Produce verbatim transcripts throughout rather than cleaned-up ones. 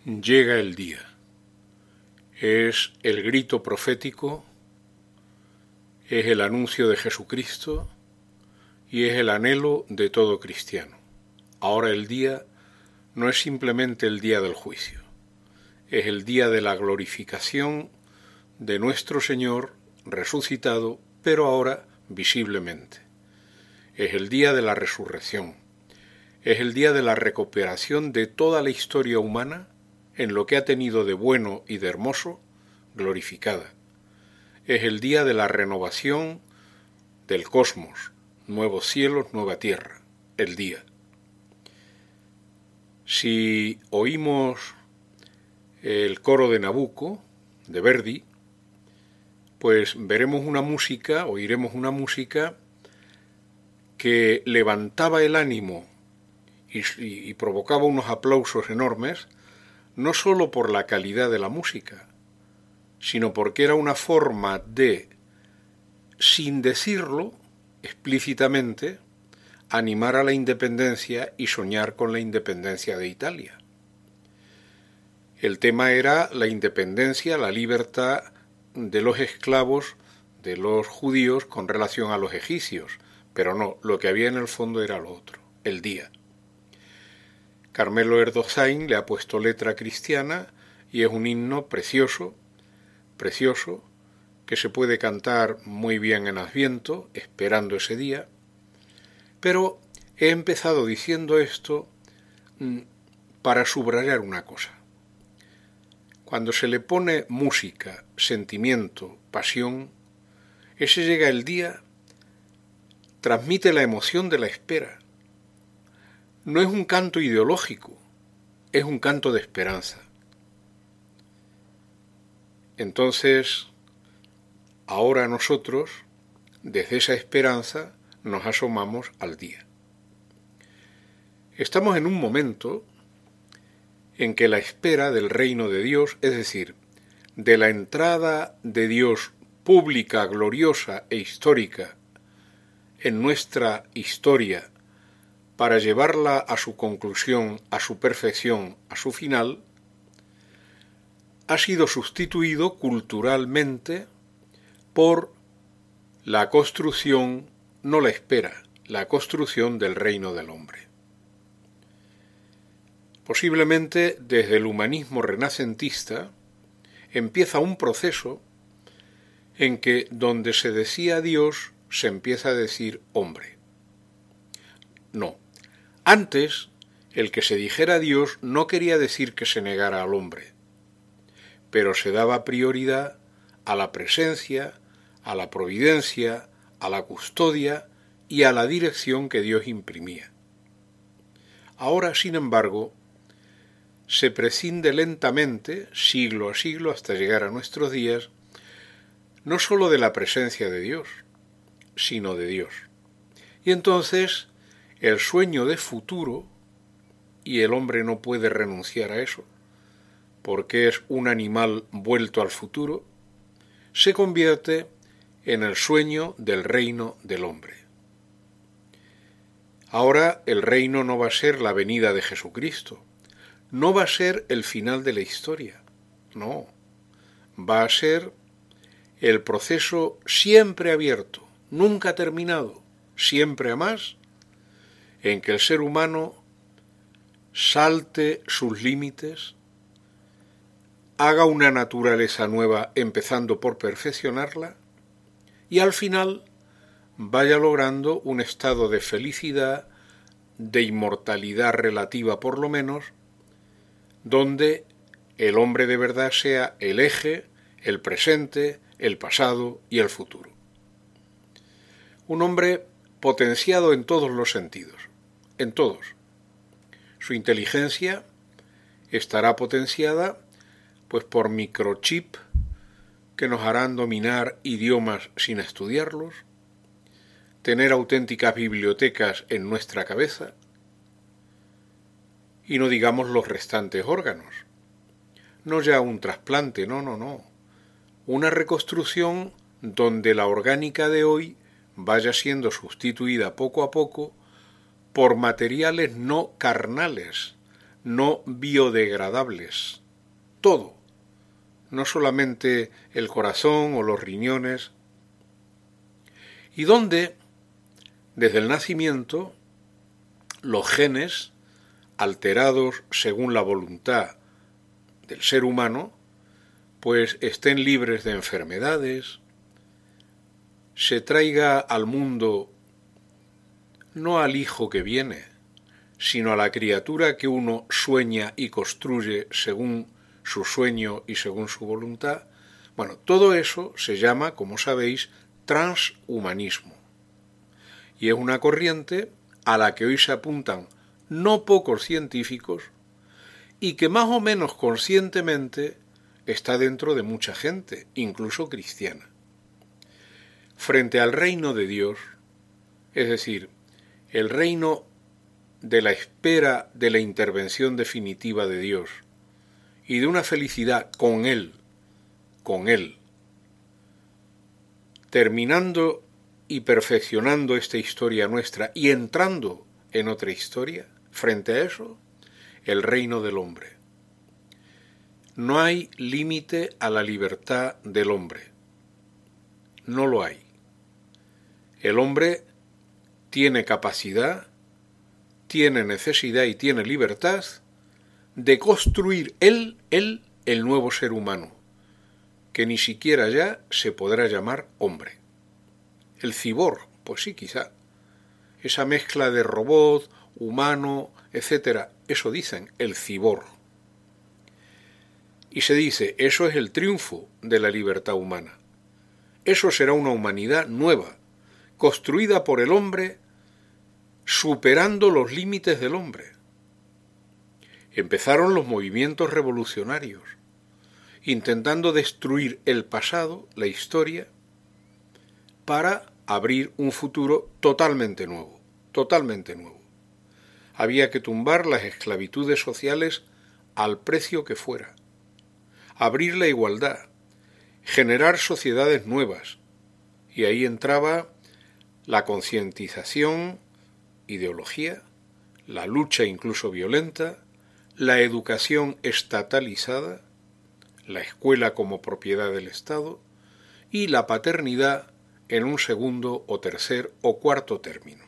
Llega el día. Es el grito profético, es el anuncio de Jesucristo y es el anhelo de todo cristiano. Ahora el día no es simplemente el día del juicio, es el día de la glorificación de nuestro Señor resucitado, pero ahora visiblemente. Es el día de la resurrección, es el día de la recuperación de toda la historia humana en lo que ha tenido de bueno y de hermoso, glorificada. Es el día de la renovación del cosmos, nuevos cielos, nueva tierra, el día. Si oímos el coro de Nabucco, de Verdi, pues veremos una música, oiremos una música que levantaba el ánimo y, y, y provocaba unos aplausos enormes, no sólo por la calidad de la música, sino porque era una forma de, sin decirlo explícitamente, animar a la independencia y soñar con la independencia de Italia. El tema era la independencia, la libertad de los esclavos, de los judíos con relación a los egipcios, pero no, lo que había en el fondo era lo otro, el día. Carmelo Erdossain le ha puesto letra cristiana y es un himno precioso, precioso, que se puede cantar muy bien en Adviento, esperando ese día, pero he empezado diciendo esto para subrayar una cosa. Cuando se le pone música, sentimiento, pasión, ese llega el día, transmite la emoción de la espera. No es un canto ideológico, es un canto de esperanza. Entonces, ahora nosotros, desde esa esperanza, nos asomamos al día. Estamos en un momento en que la espera del reino de Dios, es decir, de la entrada de Dios pública, gloriosa e histórica en nuestra historia, para llevarla a su conclusión, a su perfección, a su final, ha sido sustituido culturalmente por la construcción, no la espera, la construcción del reino del hombre. Posiblemente desde el humanismo renacentista empieza un proceso en que donde se decía Dios se empieza a decir hombre. No. Antes, el que se dijera Dios no quería decir que se negara al hombre, pero se daba prioridad a la presencia, a la providencia, a la custodia y a la dirección que Dios imprimía. Ahora, sin embargo, se prescinde lentamente, siglo a siglo, hasta llegar a nuestros días, no sólo de la presencia de Dios, sino de Dios. Y entonces, el sueño de futuro, y el hombre no puede renunciar a eso, porque es un animal vuelto al futuro, se convierte en el sueño del reino del hombre. Ahora el reino no va a ser la venida de Jesucristo, no va a ser el final de la historia, no, va a ser el proceso siempre abierto, nunca terminado, siempre a más, en que el ser humano salte sus límites, haga una naturaleza nueva empezando por perfeccionarla y al final vaya logrando un estado de felicidad, de inmortalidad relativa por lo menos, donde el hombre de verdad sea el eje, el presente, el pasado y el futuro. Un hombre potenciado en todos los sentidos, en todos. Su inteligencia estará potenciada pues por microchip que nos harán dominar idiomas sin estudiarlos, tener auténticas bibliotecas en nuestra cabeza, y no digamos los restantes órganos. No ya un trasplante, no, no, no. Una reconstrucción donde la orgánica de hoy vaya siendo sustituida poco a poco por materiales no carnales, no biodegradables. Todo, no solamente el corazón o los riñones. Y donde, desde el nacimiento, los genes, alterados según la voluntad del ser humano, pues estén libres de enfermedades, se traiga al mundo no al hijo que viene, sino a la criatura que uno sueña y construye según su sueño y según su voluntad. Bueno, todo eso se llama, como sabéis, transhumanismo. Y es una corriente a la que hoy se apuntan no pocos científicos y que más o menos conscientemente está dentro de mucha gente, incluso cristiana. Frente al reino de Dios, es decir, el reino de la espera de la intervención definitiva de Dios y de una felicidad con Él, con Él, terminando y perfeccionando esta historia nuestra y entrando en otra historia, frente a eso, el reino del hombre. No hay límite a la libertad del hombre. No lo hay. El hombre tiene capacidad, tiene necesidad y tiene libertad de construir él, él, el nuevo ser humano, que ni siquiera ya se podrá llamar hombre. El cyborg, pues sí, quizá. Esa mezcla de robot, humano, etcétera, eso dicen, el cyborg. Y se dice, eso es el triunfo de la libertad humana. Eso será una humanidad nueva, construida por el hombre, superando los límites del hombre. Empezaron los movimientos revolucionarios, intentando destruir el pasado, la historia, para abrir un futuro totalmente nuevo, totalmente nuevo. Había que tumbar las esclavitudes sociales al precio que fuera, abrir la igualdad, generar sociedades nuevas, y ahí entraba la concientización, ideología, la lucha incluso violenta, la educación estatalizada, la escuela como propiedad del Estado y la paternidad en un segundo o tercer o cuarto término.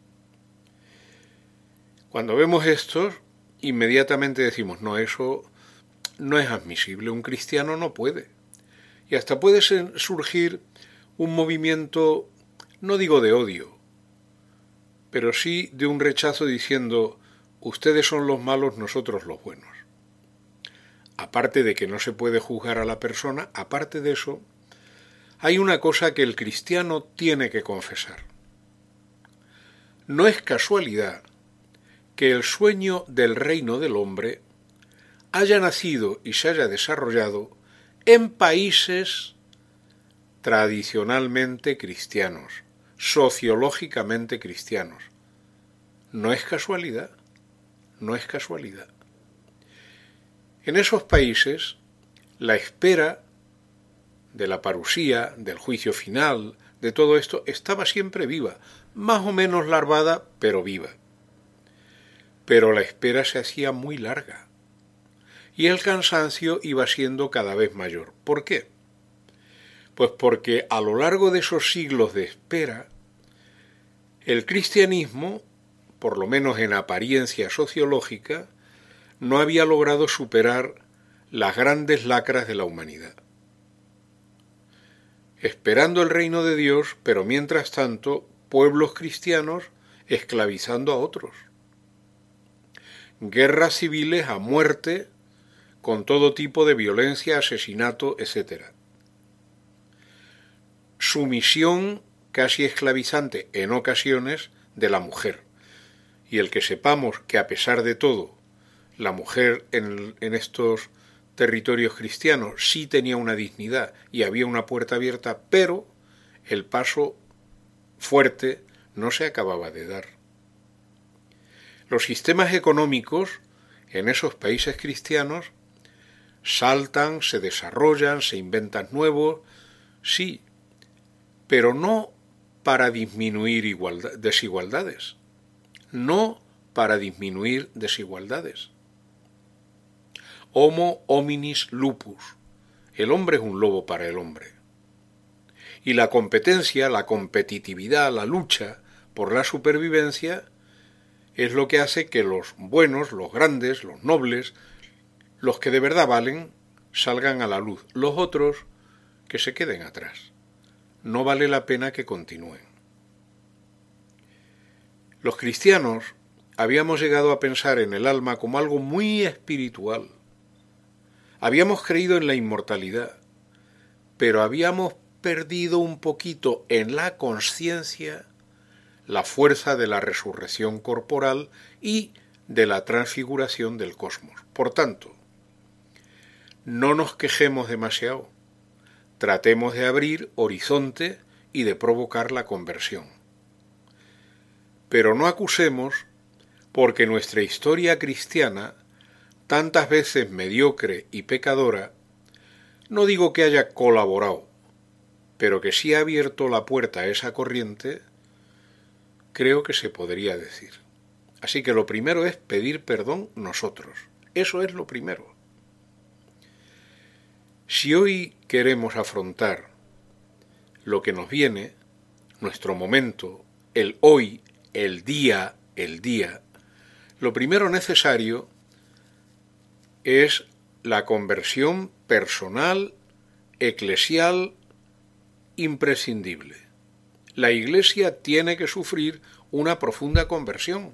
Cuando vemos esto, inmediatamente decimos, no, eso no es admisible, un cristiano no puede. Y hasta puede surgir un movimiento, no digo de odio, pero sí de un rechazo diciendo, ustedes son los malos, nosotros los buenos. Aparte de que no se puede juzgar a la persona, aparte de eso, hay una cosa que el cristiano tiene que confesar. No es casualidad que el sueño del reino del hombre haya nacido y se haya desarrollado en países tradicionalmente cristianos, sociológicamente cristianos. No es casualidad, no es casualidad. En esos países, la espera de la parusía, del juicio final, de todo esto, estaba siempre viva, más o menos larvada, pero viva. Pero la espera se hacía muy larga, y el cansancio iba siendo cada vez mayor. ¿Por qué? Pues porque a lo largo de esos siglos de espera, el cristianismo, por lo menos en apariencia sociológica, no había logrado superar las grandes lacras de la humanidad. Esperando el reino de Dios, pero mientras tanto, pueblos cristianos esclavizando a otros. Guerras civiles a muerte, con todo tipo de violencia, asesinato, etcétera. Sumisión casi esclavizante en ocasiones de la mujer. Y el que sepamos que a pesar de todo, la mujer en, en estos territorios cristianos sí tenía una dignidad y había una puerta abierta, pero el paso fuerte no se acababa de dar. Los sistemas económicos en esos países cristianos saltan, se desarrollan, se inventan nuevos, sí, pero no para disminuir igualdad, desigualdades, no para disminuir desigualdades. Homo hominis lupus. El hombre es un lobo para el hombre. Y la competencia, la competitividad, la lucha por la supervivencia es lo que hace que los buenos, los grandes, los nobles, los que de verdad valen, salgan a la luz. Los otros, que se queden atrás. No vale la pena que continúen. Los cristianos habíamos llegado a pensar en el alma como algo muy espiritual. Habíamos creído en la inmortalidad, pero habíamos perdido un poquito en la conciencia la fuerza de la resurrección corporal y de la transfiguración del cosmos. Por tanto, no nos quejemos demasiado, tratemos de abrir horizonte y de provocar la conversión. Pero no acusemos porque nuestra historia cristiana, tantas veces mediocre y pecadora, no digo que haya colaborado, pero que sí ha abierto la puerta a esa corriente, creo que se podría decir. Así que lo primero es pedir perdón nosotros. Eso es lo primero. Si hoy queremos afrontar lo que nos viene, nuestro momento, el hoy, el día, el día, lo primero necesario es la conversión personal, eclesial, imprescindible. La Iglesia tiene que sufrir una profunda conversión,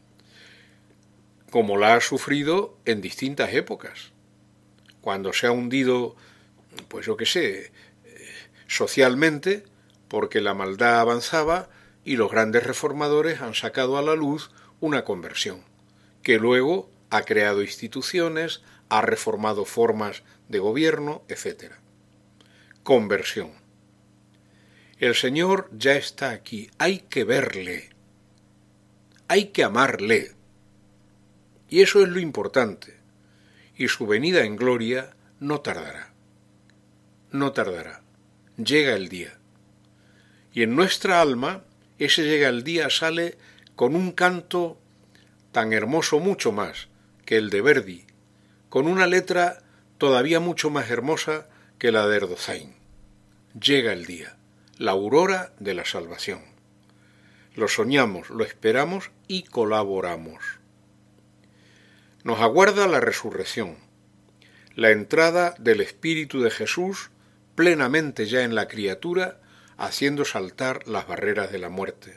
como la ha sufrido en distintas épocas. Cuando se ha hundido, pues yo qué sé, socialmente, porque la maldad avanzaba y los grandes reformadores han sacado a la luz una conversión, que luego ha creado instituciones, ha reformado formas de gobierno, etcétera. Conversión. El Señor ya está aquí, hay que verle, hay que amarle, y eso es lo importante, y su venida en gloria no tardará, no tardará, llega el día, y en nuestra alma ese llega el día sale con un canto tan hermoso mucho más que el de Verdi, con una letra todavía mucho más hermosa que la de Erdoğan. Llega el día. La aurora de la salvación. Lo soñamos, lo esperamos y colaboramos. Nos aguarda la resurrección, la entrada del Espíritu de Jesús plenamente ya en la criatura, haciendo saltar las barreras de la muerte.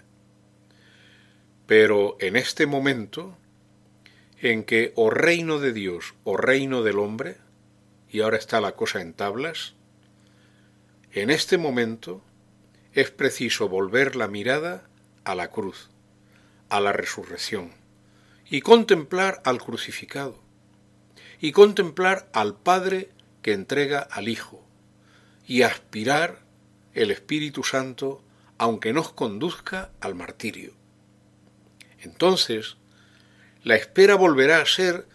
Pero en este momento, en que o reino de Dios o reino del hombre, y ahora está la cosa en tablas, en este momento es preciso volver la mirada a la cruz, a la resurrección, y contemplar al crucificado, y contemplar al Padre que entrega al Hijo, y aspirar el Espíritu Santo, aunque nos conduzca al martirio. Entonces, la espera volverá a ser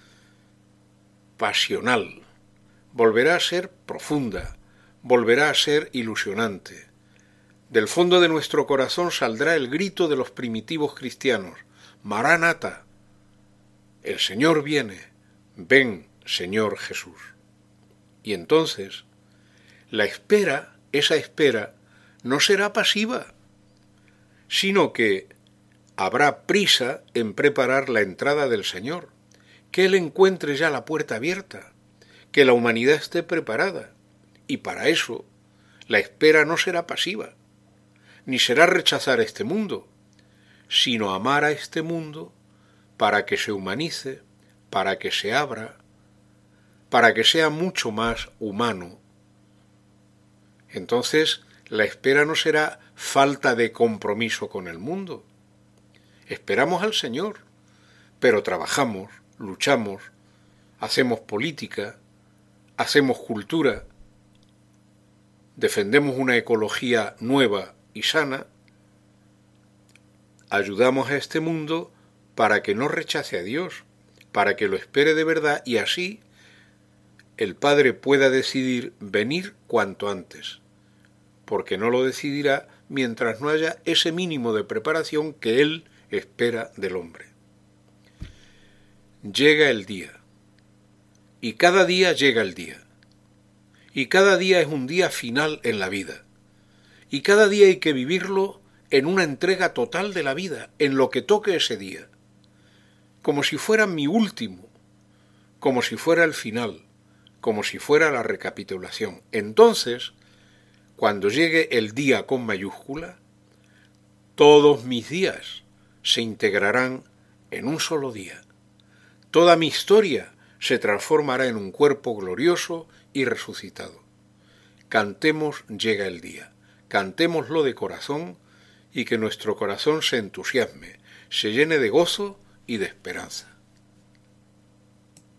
pasional, volverá a ser profunda, volverá a ser ilusionante. Del fondo de nuestro corazón saldrá el grito de los primitivos cristianos: Maranata, el Señor viene, ven, Señor Jesús. Y entonces, la espera, esa espera, no será pasiva, sino que habrá prisa en preparar la entrada del Señor, que Él encuentre ya la puerta abierta, que la humanidad esté preparada, y para eso la espera no será pasiva, ni será rechazar este mundo, sino amar a este mundo para que se humanice, para que se abra, para que sea mucho más humano. Entonces, la espera no será falta de compromiso con el mundo. Esperamos al Señor, pero trabajamos, luchamos, hacemos política, hacemos cultura, defendemos una ecología nueva y sana, ayudamos a este mundo para que no rechace a Dios, para que lo espere de verdad y así el Padre pueda decidir venir cuanto antes, porque no lo decidirá mientras no haya ese mínimo de preparación que Él espera del hombre. Llega el día, y cada día llega el día. Y cada día es un día final en la vida. Y cada día hay que vivirlo en una entrega total de la vida, en lo que toque ese día. Como si fuera mi último, como si fuera el final, como si fuera la recapitulación. Entonces, cuando llegue el día con mayúscula, todos mis días se integrarán en un solo día. Toda mi historia se transformará en un cuerpo glorioso y resucitado. Cantemos llega el día, cantémoslo de corazón y que nuestro corazón se entusiasme, se llene de gozo y de esperanza.